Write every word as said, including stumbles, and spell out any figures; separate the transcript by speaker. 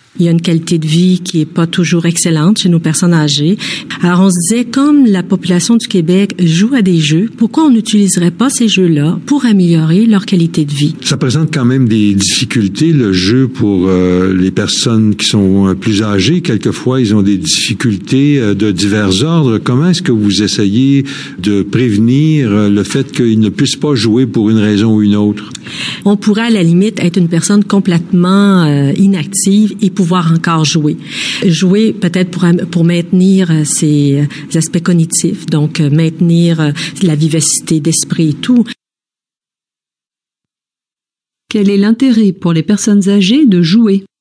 Speaker 1: Il y a une qualité de vie qui est pas toujours excellente chez nos personnes âgées. Alors, on se disait, comme la population du Québec joue à des jeux, pourquoi on n'utiliserait pas ces jeux-là pour améliorer leur qualité de vie?
Speaker 2: Ça présente quand même des difficultés, le jeu, pour euh, les personnes qui sont plus âgées. Quelquefois, ils ont des difficultés euh, de divers ordres. Comment est-ce que vous essayez de prévenir euh, le fait qu'ils ne puissent pas jouer pour une raison ou une autre?
Speaker 1: On pourrait, à la limite, être une personne complètement euh, inactive et pouvoir encore jouer. Jouer peut-être pour, pour maintenir ses aspects cognitifs, donc maintenir la vivacité d'esprit et tout.
Speaker 3: Quel est l'intérêt pour les personnes âgées de jouer?